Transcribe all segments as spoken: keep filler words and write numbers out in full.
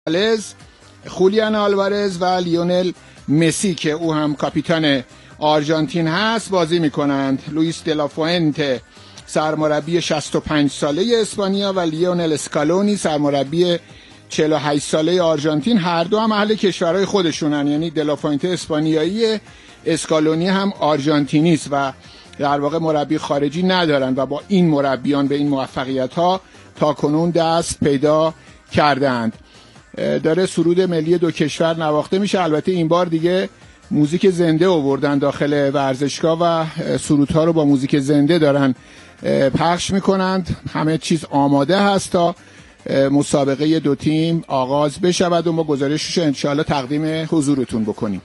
خولیان آلوارز و لیونل مسی که او هم کاپیتان آرژانتین هست بازی میکنند. لوئیس دلافوئنته سرمربی شصت و پنج ساله اسپانیا و لیونل اسکالونی سرمربی چهل و هشت ساله آرژانتین، هر دو هم اهل کشورهای خودشونن، یعنی دلافوئنته اسپانیایی، اسکالونی هم آرژانتینی است و در واقع مربی خارجی ندارن و با این مربیان به این موفقیت ها تا کنون دست پیدا کردند. داره سرود ملی دو کشور نواخته میشه. البته این بار دیگه موزیک زنده آوردن داخل ورزشگاه و سرودها رو با موزیک زنده دارن پخش میکنند. همه چیز آماده هست تا مسابقه دو تیم آغاز بشود و ما گزارشش رو انشاءالله تقدیم حضورتون بکنیم.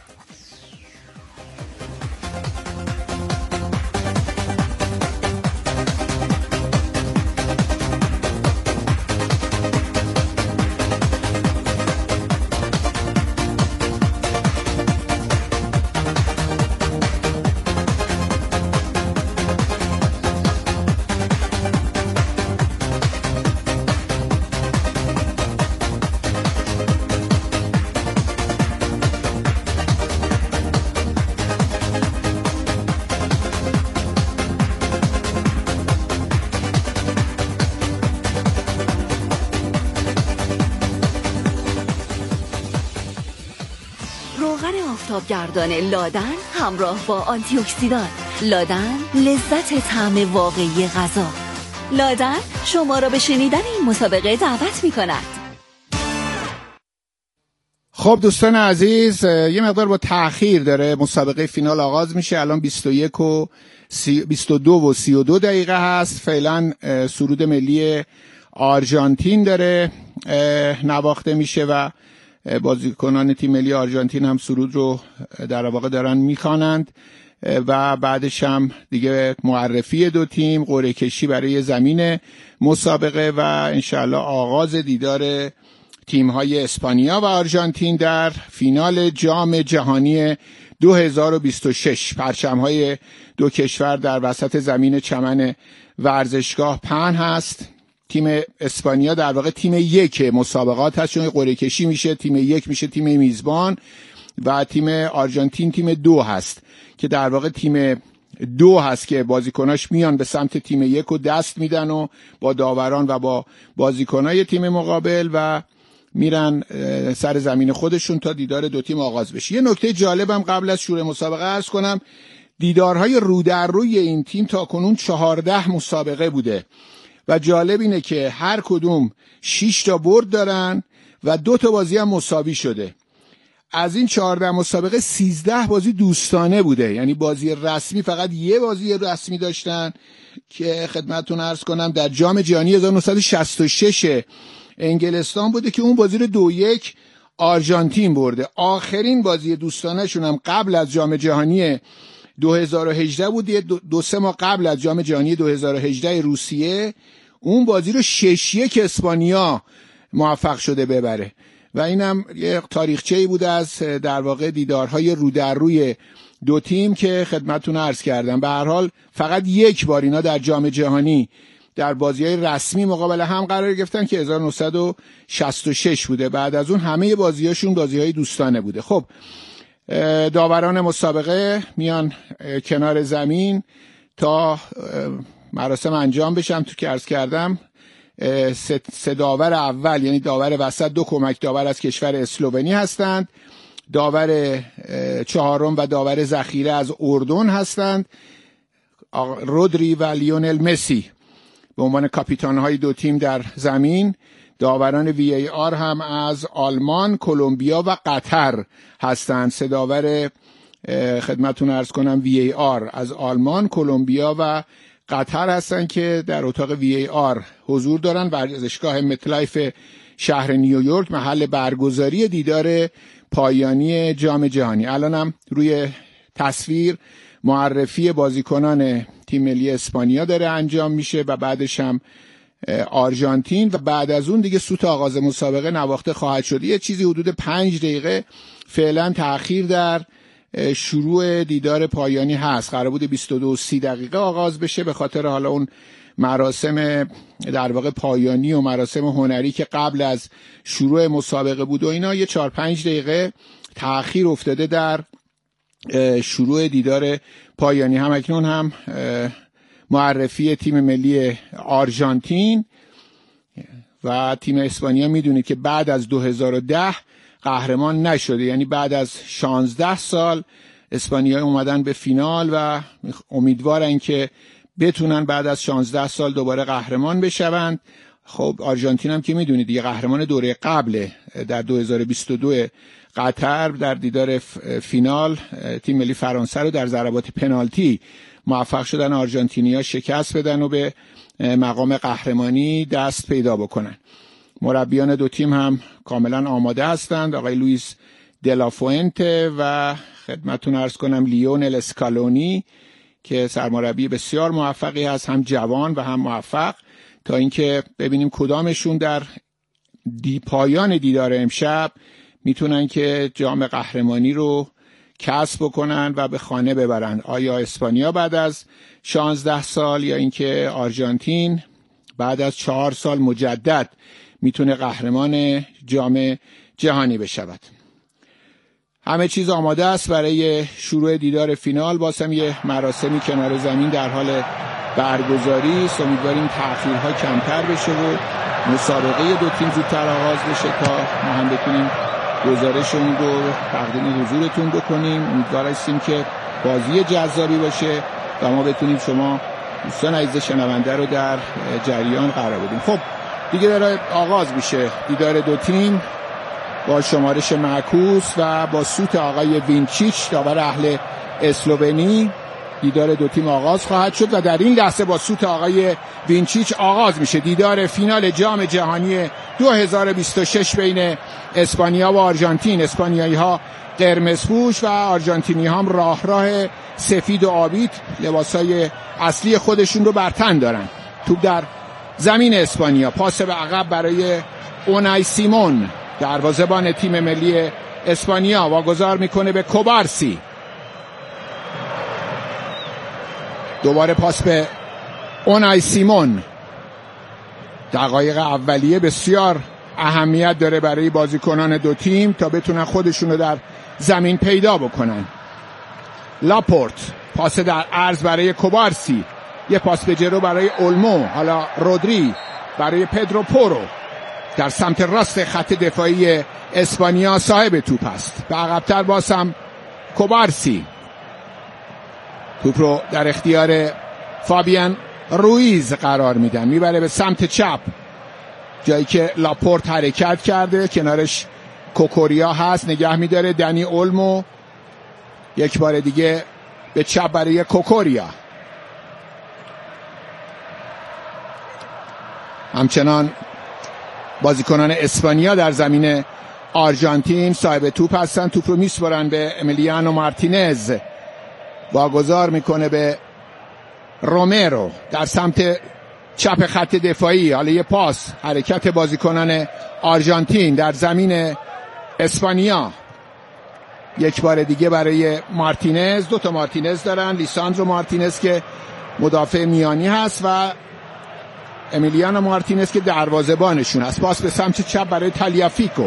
گردان لادن همراه با آنتی اکسیدان. لادن، لذت طعم واقعی غذا. لادن شما را به شنیدن این مسابقه دعوت می کند. خب دوستان عزیز، یه مقدار با تأخیر داره مسابقه فینال آغاز میشه. الان بیست و یک و بیست و دو و سی و دو دقیقه هست. فعلا سرود ملی آرژانتین داره نواخته میشه و بازیکنان تیم ملی آرژانتین هم سرود رو در واقع دارن میخوانند و بعدش هم دیگه معرفی دو تیم، قرعه کشی برای زمین مسابقه و انشالله آغاز دیدار تیم‌های اسپانیا و آرژانتین در فینال جام جهانی دو هزار و بیست و شش. پرچم‌های دو کشور در وسط زمین چمن ورزشگاه پهن هست. تیم اسپانیا در واقع تیم یک مسابقات هست چون قرعه کشی میشه، تیم یک میشه تیم میزبان و تیم آرژانتین تیم دو هست که در واقع تیم دو هست که بازیکناش میان به سمت تیم یک و دست میدن و با داوران و با بازیکنای تیم مقابل و میرن سر زمین خودشون تا دیدار دو تیم آغاز بشه. یه نکته جالبم قبل از شروع مسابقه عرض کنم، دیدارهای رو در روی این تیم تا کنون چهارده مسابقه بوده و جالب اینه که هر کدوم شش تا برد دارن و دو تا بازی هم مساوی شده. از این چهارده مسابقه سیزده بازی دوستانه بوده، یعنی بازی رسمی فقط یه بازی رسمی داشتن که خدمتتون عرض کنم در جام جهانی هزار و نهصد و شصت و شش انگلستان بوده که اون بازی رو دو یک آرژانتین برده. آخرین بازی دوستانه شون هم قبل از جام جهانی دو هزار و هجده بود، دو, دو سه ماه قبل از جام جهانی دو هزار و هجده روسیه. اون بازی رو شش یک اسپانیا موفق شده ببره و اینم یه تاریخچه‌ای بوده از در واقع دیدارهای رو در روی دو تیم که خدمتتون عرض کردم. به هر حال فقط یک بار اینا در جام جهانی در بازی‌های رسمی مقابل هم قرار گرفتن که هزار و نهصد و شصت و شش بوده. بعد از اون همه بازی‌هاشون بازی‌های دوستانه بوده. خب داوران مسابقه میان کنار زمین تا مراسم انجام بشم. تو که عرض کردم سه داور اول یعنی داور وسط دو کمک داور از کشور اسلوونی هستند، داور چهارم و داور ذخیره از اردن هستند. رودری و لیونل مسی به عنوان کاپیتان‌های دو تیم در زمین. داوران وی ای آر هم از آلمان، کلمبیا و قطر هستند. سه داور خدمتتون عرض کنم وی ای آر از آلمان، کلمبیا و قطر هستند که در اتاق وی ای آر حضور دارن. ورزشگاه متلایف شهر نیویورک محل برگزاری دیدار پایانی جام جهانی. الانم روی تصویر معرفی بازیکنان تیم ملی اسپانیا داره انجام میشه و بعدش هم آرژانتین و بعد از اون دیگه سوت آغاز مسابقه نواخته خواهد شد. یه چیزی حدود پنج دقیقه فعلا تأخیر در شروع دیدار پایانی هست. قرار بود بیست و دو و سی دقیقه آغاز بشه، به خاطر حالا اون مراسم در واقع پایانی و مراسم هنری که قبل از شروع مسابقه بود و اینا یه چهار پنج دقیقه تأخیر افتاده در شروع دیدار پایانی. هم اکنون هم معرفی تیم ملی آرژانتین و تیم اسپانیا میدونید که بعد از دو هزار و ده قهرمان نشده، یعنی بعد از شانزده سال اسپانیا اومدن به فینال و امیدوارن که بتونن بعد از شانزده سال دوباره قهرمان بشوند. خب آرژانتین هم که میدونید دیگه قهرمان دوره قبل در دو هزار و بیست و دو قطر در دیدار فینال تیم ملی فرانسه رو در ضربات پنالتی موفق شدن آرژانتینیا شکست بدن و به مقام قهرمانی دست پیدا بکنن. مربیان دو تیم هم کاملا آماده هستند، آقای لوئیس دلافوئنته و خدمتتون عرض کنم لیونل اسکالونی که سرمربی بسیار موفقی هست، هم جوان و هم موفق، تا اینکه ببینیم کدامشون در دی پایان دیدار امشب میتونن که جام قهرمانی رو کسب بکنن و به خانه ببرن. آیا اسپانیا بعد از شانزده سال یا اینکه آرژانتین بعد از چهار سال مجدد میتونه قهرمان جام جهانی بشود. همه چیز آماده است برای شروع دیدار فینال. بازم یه مراسمی کنار زمین در حال برگزاری است. امیدواریم تأخیرها کمتر بشه و مسابقه دو تیم زودتر آغاز بشه تا ما هم بتونیم گزارشمون رو تقدیم حضورتون بکنیم. امیدوار هستیم که بازی جذابی باشه و ما بتونیم شما دوستان عزیز شنونده رو در جریان قرار بدیم. خب دیگه داره آغاز میشه دیدار دو تیم با شمارش معکوس و با سوت آقای وینچیچ داور اهل اسلوونی. دیدار دو تیم آغاز خواهد شد و در این لحظه با سوت آقای وینچیچ آغاز میشه دیدار فینال جام جهانی دو هزار و بیست و شش بین اسپانیا و آرژانتین. اسپانیایی ها قرمز پوش و آرژانتینی هم راه راه سفید و آبی لباسای اصلی خودشون رو بر تن دارن. توپ در زمین اسپانیا، پاس به عقب برای اونای سیمون دروازه‌بان تیم ملی اسپانیا، واگذار میکنه به کوبارسی. دوباره پاس به اونای سیمون. دقایق اولیه بسیار اهمیت داره برای بازیکنان دو تیم تا بتونن خودشونو در زمین پیدا بکنن. لاپورت، پاس در عرض برای کوبارسی، یه پاس به جلو برای اولمو، حالا رودری برای پدرو پورو در سمت راست خط دفاعی اسپانیا صاحب توپ است. به عقب‌تر باز هم کوبارسی توپ رو در اختیار فابیان رویز قرار میدن، میبره به سمت چپ جایی که لاپورت حرکت کرده، کنارش کوکوریا هست نگه میداره. دنی اولمو یک بار دیگه به چپ برای کوکوریا. همچنان بازیکنان اسپانیا در زمین آرژانتین صاحب توپ هستن. توپ رو میسپارن به امیلیانو مارتینز، واگذار میکنه به رومرو در سمت چپ خط دفاعی. حالا یه پاس، حرکت بازیکنان آرژانتین در زمین اسپانیا. یک بار دیگه برای مارتینز، دو تا مارتینز دارن، لیساندرو مارتینز که مدافع میانی هست و امیلیانو مارتینز که دروازه‌بانشون هست. پاس به سمت چپ برای تالیافیکو.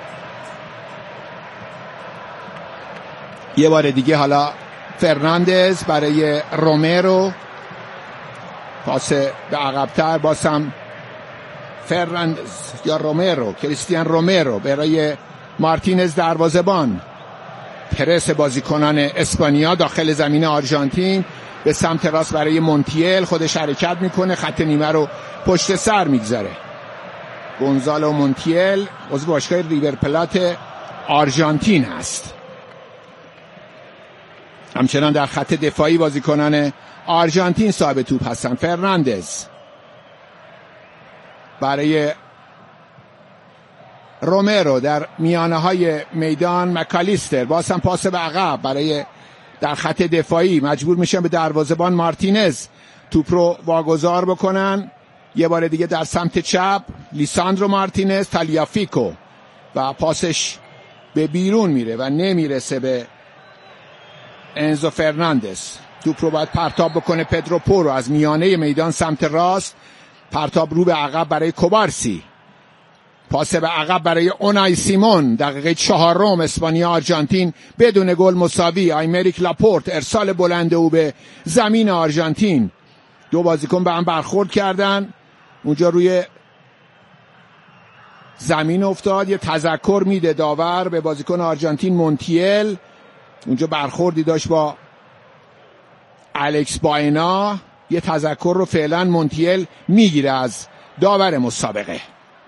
یه بار دیگه حالا فرناندز برای رومرو، پاس به عقب‌تر باز هم فرناندز یا رومرو، کریستیان رومرو برای مارتینز دروازه‌بان. پرس بازیکنان اسپانیا داخل زمین آرژانتین، به سمت راست برای مونتیل، خودش حرکت میکنه، خط نیمه رو پشت سر میگذاره. گونزالو مونتیل عضو باشگاه ریور پلات آرژانتین هست. همچنان در خط دفاعی بازیکنان آرژانتین صاحب توپ هستن. فرناندز برای رومرو در میانه های میدان. مکالیستر باز هم پاس به عقب برای در خط دفاعی، مجبور میشن به دروازه‌بان مارتینز توپ رو واگذار بکنن. یه بار دیگه در سمت چپ لیساندرو مارتینز، تالیافیکو و پاسش به بیرون میره و نمیرسه به انزو فرناندز. توپ رو باید پرتاب بکنه پدرو پورو از میانه میدان سمت راست، پرتاب رو به عقب برای کوبارسی، پاس به عقب برای اونای سیمون. دقیقه چهارم اسپانیا آرژانتین بدون گل مساوی. آیمریک لاپورت ارسال بلند او به زمین آرژانتین. دو بازیکن به هم برخورد کردن، اونجا روی زمین افتاد. یه تذکر میده داور به بازیکن آرژانتین مونتیل، اونجا برخوردی داشت با الکس باینه. یه تذکر رو فعلا مونتیل میگیره از داور مسابقه.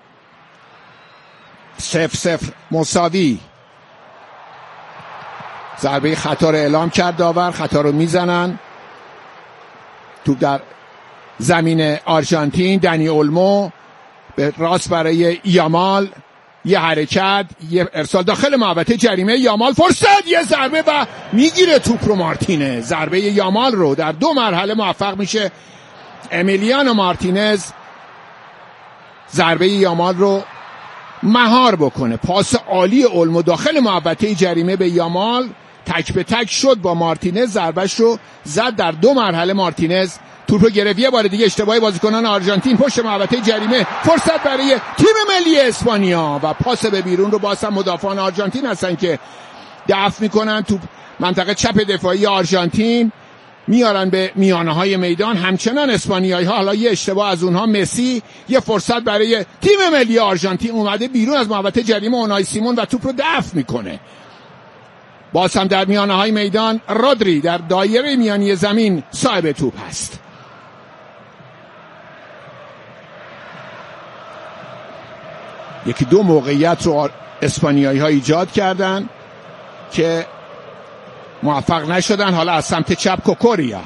صفر صفر مساوی. ضربه خطا رو اعلام کرد داور، خطا رو میزنن. توپ در زمین آرژانتین. دنی اولمو به راست برای یامال، یه حرکت، یه ارسال داخل محوطه جریمه. یامال فرصت، یه ضربه و میگیره توپ رو مارتینز. ضربه یامال رو در دو مرحله موفق میشه امیلیانو مارتینز ضربه یامال رو مهار بکنه. پاس عالی اولمو داخل محوطه جریمه به یامال، تک به تک شد با مارتینز، ضربهش رو زد در دو مرحله. مارتینز توپ رو گرفت. یه بار دیگه اشتباهی بازیکنان آرژانتین پشت محوطه جریمه. فرصت برای تیم ملی اسپانیا و پاس به بیرون رو باز هم مدافعان آرژانتین هستن که دفع میکنن. توپ منطقه چپ دفاعی آرژانتین میارن به میانه های میدان. همچنان اسپانیایی ها، حالا یه اشتباه از اونها، مسی. یه فرصت برای تیم ملی آرژانتین اومده بیرون از محوطه جریمه. اونای سیمون و توپ رو دفع میکنه. باز هم در میانه های میدان رودری در دایره میانی زمین صاحب توپ هست. یکی دو موقعیت رو اسپانیایی ها ایجاد کردن که موفق نشدن. حالا از سمت چپ کوکوریا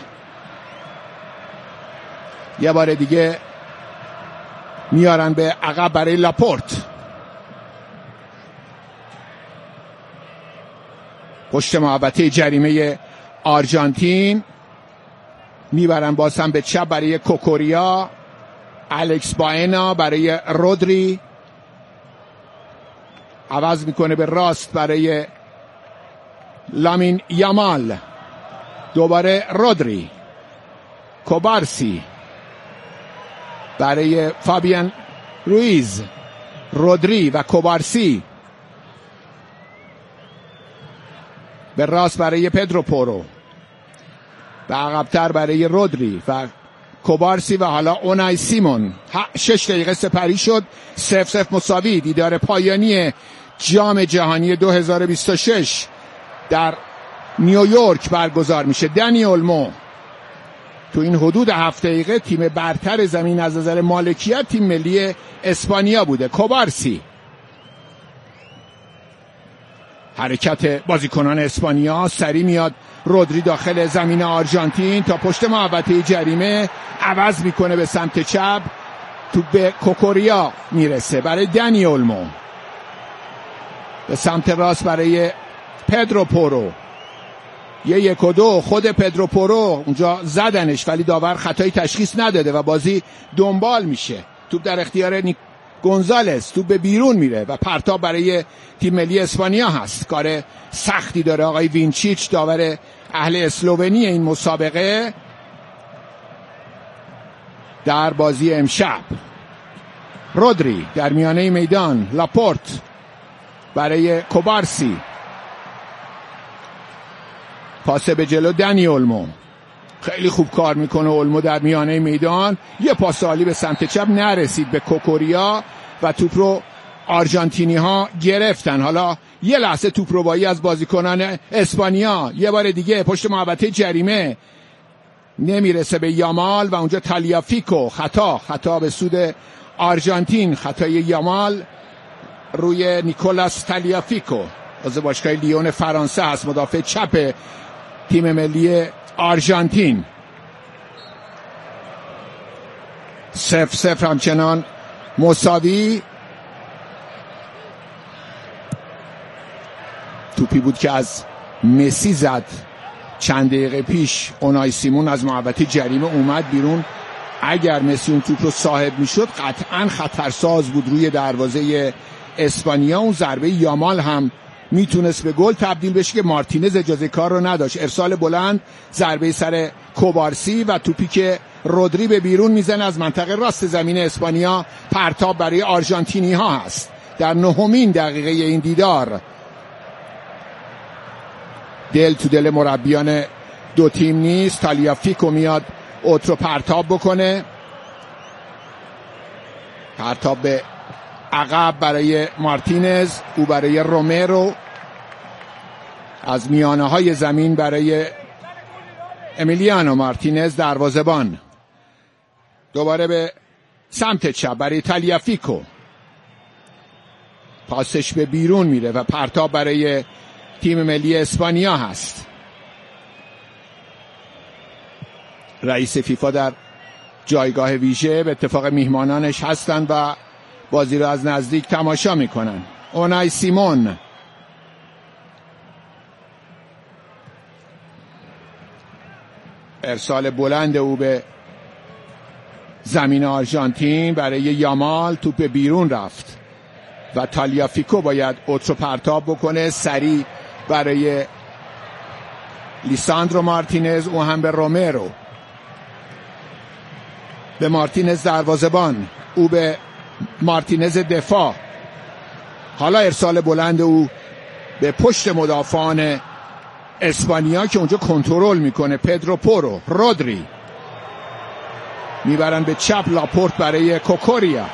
یه بار دیگه میارن به عقب برای لاپورت. پشت محوطه جریمه آرژانتین میبرن باز هم به چپ برای کوکوریا. الکس باینه برای رودری، عوض میکنه به راست برای لامین یامال. دوباره رودری، کوبارسی برای فابیان رویز. رودری و کوبارسی به راست برای پدرو پورو، به عقبتر برای رودری و کوبارسی و حالا اونای سیمون. شش دقیقه سپری شد. صفر صفر مساوی. دیدار پایانی جام جهانی دو هزار و بیست و شش در نیویورک برگزار میشه. دنی اولمو تو این حدود هفت دقیقه تیم برتر زمین از نظر مالکیت تیم ملی اسپانیا بوده. کوبارسی، حرکت بازیکنان اسپانیا، سری میاد رودری داخل زمین آرژانتین تا پشت محوطه جریمه، عوض میکنه به سمت چپ. تو به کوکوریا میرسه برای دنی اولمو، به سمت راست برای پدرو پورو. یه یک و دو. خود پدرو پورو اونجا زدنش ولی داور خطایی تشخیص نداده و بازی دنبال میشه. توپ در اختیار نیک گونزالز، توپ به بیرون میره و پرتاب برای تیم ملی اسپانیا هست. کار سختی داره آقای وینچیچ، داور اهل اسلوونی این مسابقه در بازی امشب. رودری در میانه میدان. لاپورت برای کوبارسی، پاس به جلو دنی اولمو. خیلی خوب کار میکنه اولمو در میانه میدان. یه پاس عالی به سمت چپ، نرسید به کوکوریا و توپ رو آرژانتینی ها گرفتن. حالا یه لحظه توپ رو بایی از بازیکنان اسپانیا. یه بار دیگه پشت محوطه جریمه، نمیرسه به یامال و اونجا تالیافیکو. خطا خطا به سود آرژانتین. خطای یامال روی نیکولاس تالیافیکو، از باشگاه لیون فرانسه هست، مدافع چپ تیم ملی آرژانتین. صفر صفر همچنان مساوی. توپی بود که از مسی زد چند دقیقه پیش. اونای سیمون از محوطه جریمه اومد بیرون. اگر مسی اون توپ رو صاحب میشد قطعا خطرساز بود روی دروازه اسپانیا. اون ضربه یامال هم میتونست به گل تبدیل بشه که مارتینز اجازه کار رو نداشت. ارسال بلند، ضربه سر کوبارسی و توپی که رودری به بیرون میزنه از منطقه راست زمین اسپانیا. پرتاب برای آرژانتینی ها هست در نهمین دقیقه این دیدار. دل تو دل مربیان دو تیم نیست. تالیافیکو میاد اوترو پرتاب بکنه. پرتاب به عقب برای مارتینز، او برای رومرو، از میانه های زمین برای امیلیانو مارتینز دروازه‌بان. دوباره به سمت چپ برای تالیافیکو، پاسش به بیرون میره و پرتاب برای تیم ملی اسپانیا هست. رئیس فیفا در جایگاه ویژه به اتفاق میهمانانش هستند و بازی رو از نزدیک تماشا میکنن. اونای سیمون، ارسال بلند او به زمین آرژانتین برای یامال، توپ بیرون رفت و تالیافیکو باید اوترو پرتاب بکنه سریع برای لیساندرو مارتینز، او هم به رومرو، به مارتینز دروازه‌بان، او به مارتینز دفاع. حالا ارسال بلند او به پشت مدافعان اسپانیا که اونجا کنترل میکنه. پدرو پورو، رودری میبرن به چپ. لاپورت برای کوکوریا،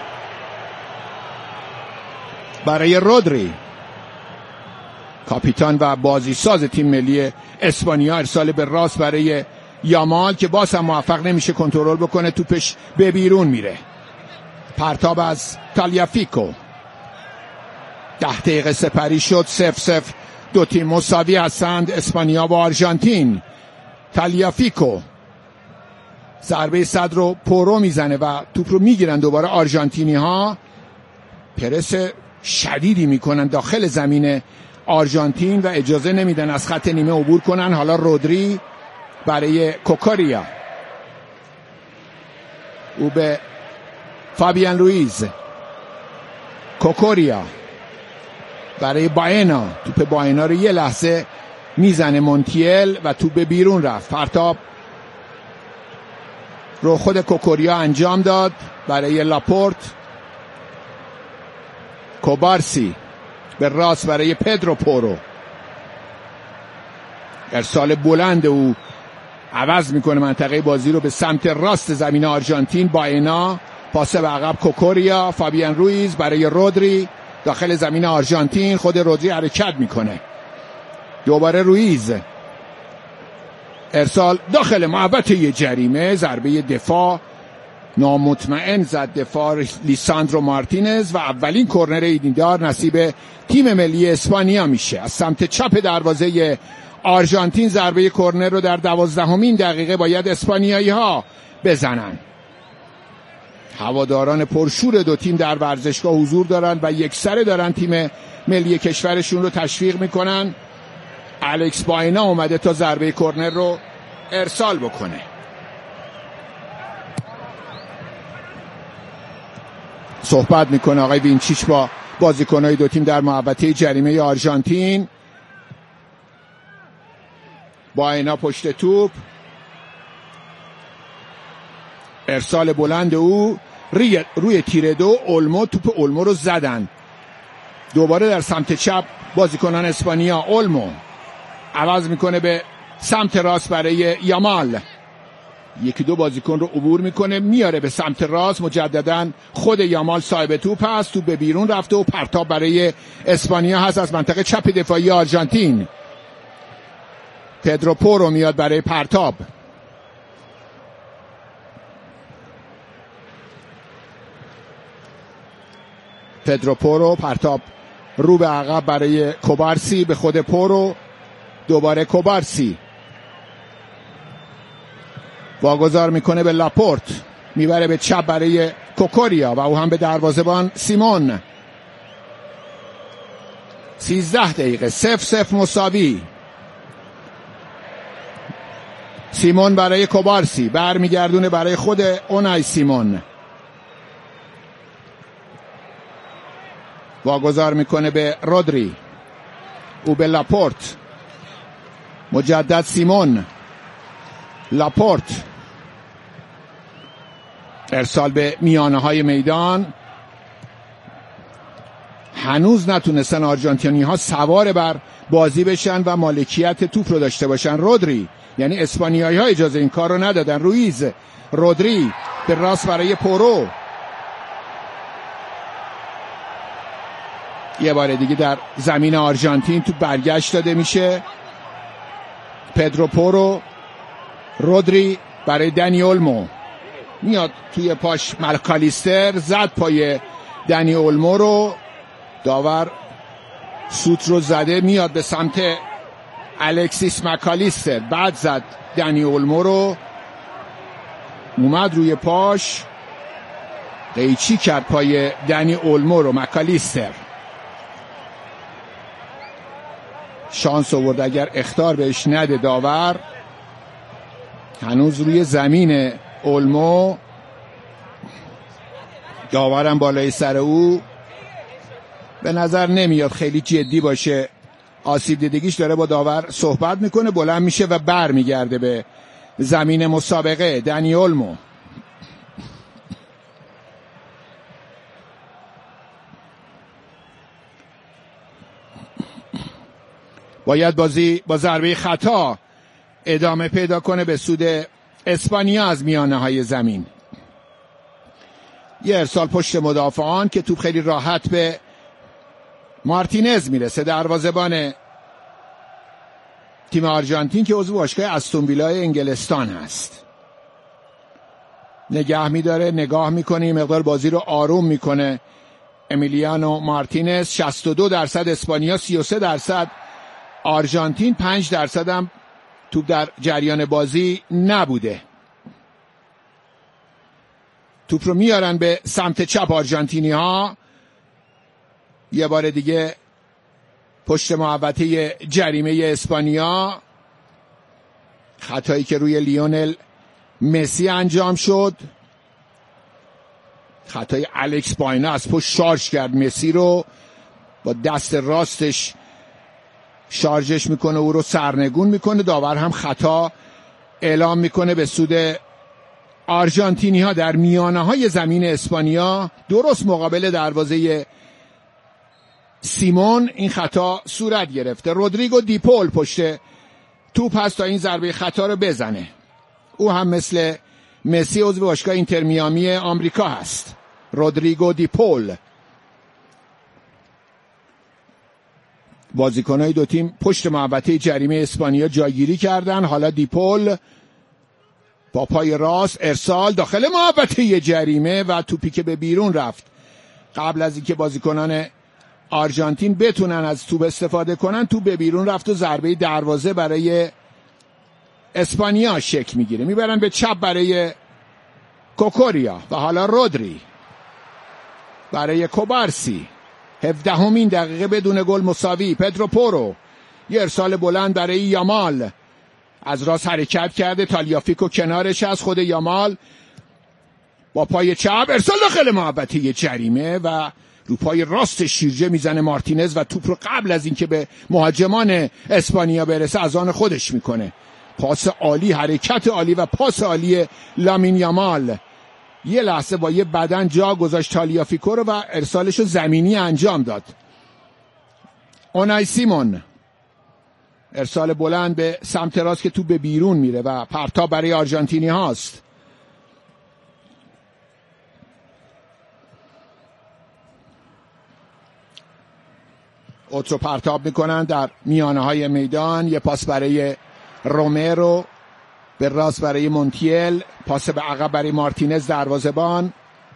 برای رودری، کاپیتان و بازیساز تیم ملی اسپانیا. ارسال به راست برای یامال که باز هم موفق نمیشه کنترل بکنه، توپش به بیرون میره. پرتاب از تالیافیکو. ده دقیقه سپری شد. صفر صفر دو تیم مساوی هستند، اسپانیا و آرژانتین. تالیافیکو ضربه صد رو پورو میزنه و توپ رو میگیرن دوباره آرژانتینی ها. پرس شدیدی میکنن داخل زمین آرژانتین و اجازه نمیدن از خط نیمه عبور کنن. حالا رودری برای کوکوریا، او به فابیان رویز. کوکوریا برای باینا، توپ باینا رو یه لحظه میزنه مونتیل و توپ به بیرون رفت. پرتاب رو خود کوکوریا انجام داد برای لاپورت. کوبارسی به راست برای پدرو پورو. ارسال بلند او عوض میکنه منطقه بازی رو به سمت راست زمین آرژانتین. باینا، پاس به عقب کوکوریا. فابیان رویز برای رودری داخل زمین آرژانتین. خود رودری حرکت میکنه. دوباره رویز، ارسال داخل محوطه جریمه. ضربه دفاع نامطمئن زد دفاع لیساندرو مارتینز و اولین کرنر این دیدار نصیب تیم ملی اسپانیا میشه. از سمت چپ دروازه آرژانتین ضربه کرنر رو در دوازدهمین دقیقه باید اسپانیایی ها بزنن. هواداران پرشور دو تیم در ورزشگاه حضور دارن و یکسره دارن تیم ملی کشورشون رو تشویق میکنن. الکس باینا اومده تا ضربه کرنر رو ارسال بکنه. صحبت میکنه آقای وینچیچ با بازیکنهای دو تیم در محوطه جریمه آرژانتین. باینا پشت توپ، ارسال بلند او روی, روی تیر دو. اولمو، توپ اولمو رو زدن. دوباره در سمت چپ بازیکنان اسپانیا. اولمو عوض میکنه به سمت راست برای یامال. یکی دو بازیکن رو عبور میکنه، میاره به سمت راست. مجددا خود یامال صاحب توپ هست. توپ به بیرون رفته و پرتاب برای اسپانیا هست از منطقه چپ دفاعی آرژانتین. پدرو پورو میاد برای پرتاب. پدرو پورو، پرتاب رو به عقب برای کوبارسی، به خود پورو. دوباره کوبارسی واگذار میکنه به لاپورت، میبره به چپ برای کوکوریا و او هم به دروازه‌بان سیمون. سیزده دقیقه صفر صفر مساوی. سیمون برای کوبارسی، برمیگردونه برای خود اونای سیمون. واگذار میکنه به رودری. او به لاپورت، مجدد سیمون، لاپورت، ارسال به میانه های میدان. هنوز نتونستن آرژانتینی ها سوار بر بازی بشن و مالکیت توپ رو داشته باشن. رودری، یعنی اسپانیایی ها اجازه این کار رو ندادن. رویز، رودری به راست برای پورو، یه بار دیگه در زمین آرژانتین تو برگشت داده میشه. پدرو پورو، رودری برای دنی اولمو، میاد توی پاش مکالیستر، زد پای دنی اولمو رو، داور سوت رو زده، میاد به سمت الکسیس مکالیستر، بعد زد دنی اولمو رو، اومد روی پاش، قیچی کرد پای دنی اولمو رو مکالیستر. شانس آورد اگر اخطار بهش نده داور. هنوز روی زمین اولمو، داورم بالای سر او، به نظر نمیاد خیلی جدی باشه. آسیب دیدگیش داره با داور صحبت میکنه، بلند میشه و بر میگرده به زمین مسابقه. دنی اولمو باید بازی با ضربه خطا ادامه پیدا کنه به سود اسپانیا از میانه های زمین. یه ارسال پشت مدافعان که توپ خیلی راحت به مارتینز میرسه، دروازه‌بان تیم آرژانتین که عضو باشگاه استون ویلا انگلستان هست. نگه میداره، نگاه میکنه، مقدار بازی رو آروم میکنه. امیلیانو مارتینز. شصت و دو درصد اسپانیا، سی و سه درصد آرژانتین، پنج درصد هم توپ در جریان بازی نبوده. توپ رو میارن به سمت چپ آرژانتینی ها. یه بار دیگه پشت محوطه جریمه اسپانیا، خطایی که روی لیونل مسی انجام شد، خطای الکس باینه از پشت شارژ کرد مسی رو، با دست راستش شارژش میکنه، او رو سرنگون میکنه. داور هم خطا اعلام میکنه به سود آرژانتینی ها در میانه های زمین اسپانیا، درست مقابل دروازه سیمون این خطا صورت گرفته. رودریگو دیپول پشت توپ هست تا این ضربه خطا رو بزنه. او هم مثل مسی عضو باشگاه اینتر میامی آمریکا هست. رودریگو دیپول. بازیکنای دو تیم پشت محوطه جریمه اسپانیا جایگیری کردن. حالا دیپول با پای راست ارسال داخل محوطه جریمه و توپی که به بیرون رفت. قبل از اینکه بازیکنان آرژانتین بتونن از توپ استفاده کنن، توپ به بیرون رفت و ضربه دروازه برای اسپانیا شکل میگیره. میبرن به چپ برای کوکوریا و حالا رودری برای کوبارسی. هفدهمین دقیقه بدون گل مساوی. پدرو پورو، یه ارسال بلند برای یامال، از راست حرکت کرده، تالیافیکو کنارش از خود یامال با پای چپ ارسال داخل محوطه جریمه و رو پای راست شیرجه میزنه مارتینز و توپ رو قبل از اینکه به مهاجمان اسپانیا برسه از آن خودش میکنه. پاس عالی، حرکت عالی و پاس عالی لامین یامال. یه لحظه با یه بدن جا گذاشت تالیافیکو رو و ارسالش رو زمینی انجام داد. اونای سیمون، ارسال بلند به سمت راست که توپ به بیرون میره و پرتاب برای آرژانتینی هاست. اوترو پرتاب میکنن در میانه های میدان. یه پاس برای رومرو، به راست برای مونتیل، پاس به عقب برای مارتینز دروازه‌بان،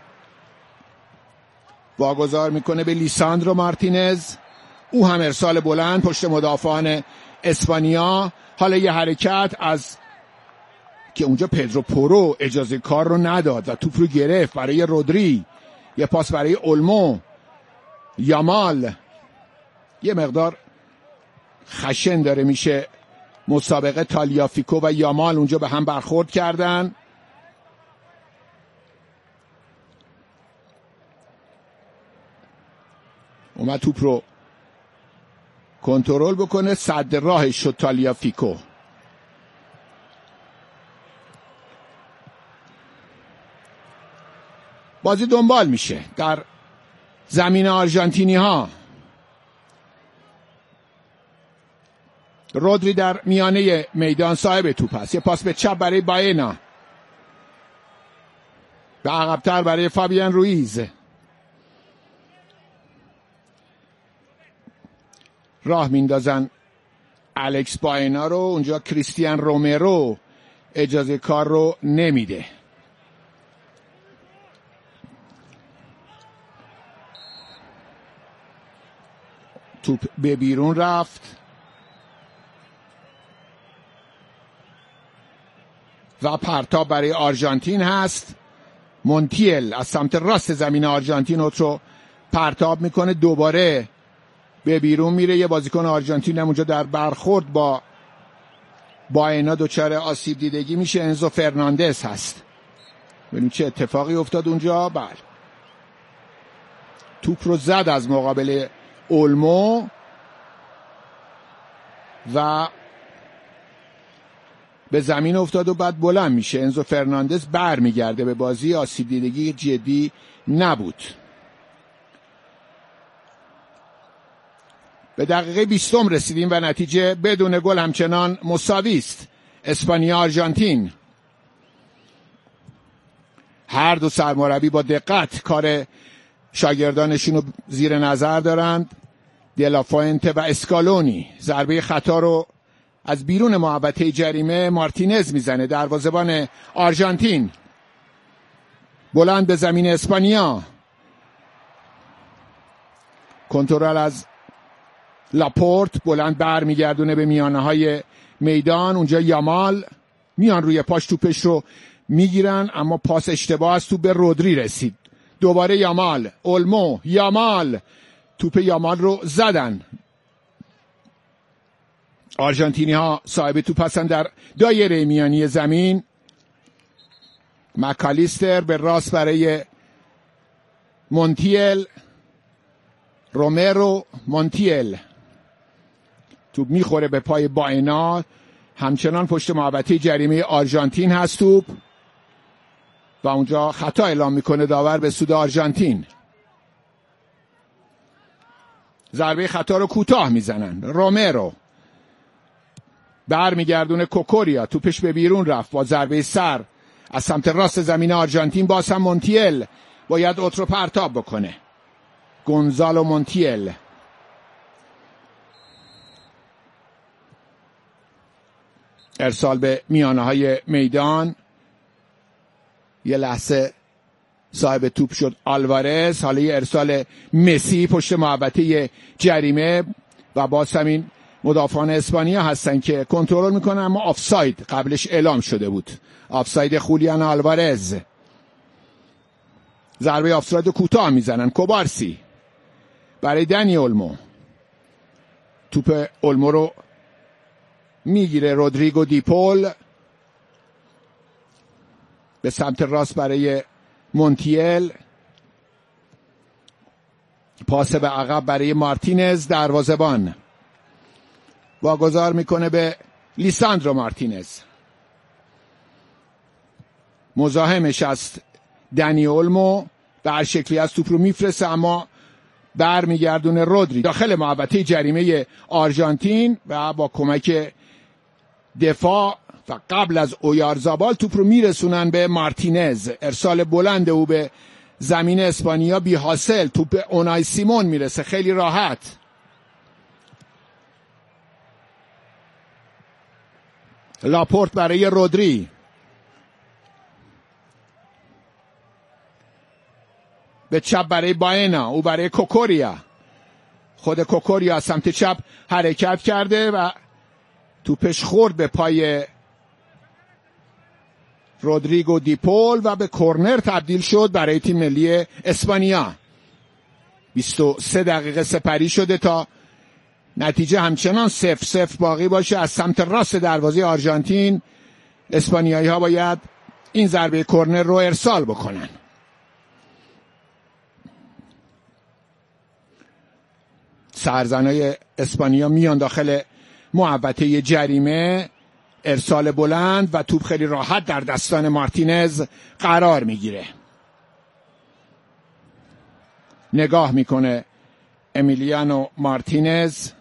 واگذار میکنه به لیساندرو مارتینز. او هم ارسال بلند پشت مدافعان اسپانیا. حالا یه حرکت از که اونجا پدرو پورو اجازه کار رو نداد و توپ رو گرفت برای رودری. یه پاس برای اولمو. یامال یه مقدار خشن داره میشه مسابقه. تالیافیکو و یامال اونجا به هم برخورد کردن. اومد توپ رو کنترل بکنه، صد راهش شد تالیافیکو. بازی دنبال میشه در زمین آرژانتینی ها. رودری در میانه میدان صاحب توپ است. یه پاس به چپ برای باینا، به عقب‌تر برای فابیان رویز. راه میندازن الکس باینا رو، اونجا کریستیان رومرو اجازه کار رو نمیده. توپ به بیرون رفت و پرتاب برای آرژانتین هست. مونتیل از سمت راست زمین آرژانتین رو پرتاب میکنه، دوباره به بیرون میره. یه بازیکن آرژانتین هم اونجا در برخورد با باینا دچار آسیب دیدگی میشه. انزو فرناندز هست. ببینیم چه اتفاقی افتاد اونجا. بله، توپ رو زد از مقابل اولمو و به زمین افتاد و بعد بلند میشه. انزو فرناندز بر میگرده به بازی. آسیب دیدگی جدی نبود. به دقیقه بیستم رسیدیم و نتیجه بدون گل همچنان مساوی است. اسپانیا آرژانتین. هر دو سرمربی با دقت کار شاگردانشون رو زیر نظر دارند. دلافوئنته و اسکالونی. ضربه خطا رو از بیرون محوطه جریمه مارتینز میزنه، دروازه‌بان آرژانتین. بلند به زمین اسپانیا. کنترل از لاپورت، بلند بر میگردونه به میانه های میدان. اونجا یامال میان روی پاش توپش رو میگیرن، اما پاس اشتباه است. توپ به رودری رسید. دوباره یامال، اولمو، یامال. توپ یامال رو زدن. آرژانتینی ها صاحب توپ هستن در دایره میانی زمین. مکالیستر به راست برای مونتیل. رومرو، مونتیل. توپ میخوره به پای باینا. همچنان پشت محوطه جریمه آرژانتین هست توپ و اونجا خطا اعلام میکنه داور به سود آرژانتین. ضربه خطا رو کوتاه میزنن. رومرو برمیگردونه کوکوریا. توپش به بیرون رفت با ضربه سر از سمت راست زمین آرژانتین. باز هم مونتیل باید اوترو پرتاب بکنه. گونزالو مونتیل. ارسال به میانه های میدان. یه لحظه صاحب توپ شد آلوارز. حالا یه ارسال مسی پشت محوطه جریمه و باز همین مدافعان اسپانیا هستن که کنترل میکنن، اما آفساید قبلش اعلام شده بود. آفساید خولیان آلوارز. ضربه آفساید کوتاه میزنن. کوبارسی برای دنی اولمو. توپ اولمو رو میگیره رودریگو دیپول به سمت راست برای مونتیل. پاس به عقب برای مارتینز دروازه‌بان. واگذار میکنه به لیساندرو مارتینز. مزاحمش است دنی اولمو. به هر شکلی از توپ رو میفرسته، اما بر میگردونه رودری داخل محوطه جریمه آرژانتین و با کمک دفاع و قبل از اویارزابال توپ رو میرسونن به مارتینز. ارسال بلند او به زمین اسپانیا بی حاصل. توپ اونای سیمون میرسه خیلی راحت. لاپورت برای رودری. به چپ برای باینا. او برای کوکوریا. خود کوکوریا از سمت چپ حرکت کرده و توپش خورد به پای رودریگو دیپول و به کرنر تبدیل شد برای تیم ملی اسپانیا. بیست و سه دقیقه سپری شده تا نتیجه همچنان صفر صفر باقی باشه. از سمت راست دروازه آرژانتین اسپانیایی ها باید این ضربه کرنر رو ارسال بکنن. سرزنای اسپانیا میان داخل محوطه جریمه، ارسال بلند و توپ خیلی راحت در دستان مارتینز قرار میگیره. نگاه میکنه امیلیانو مارتینز،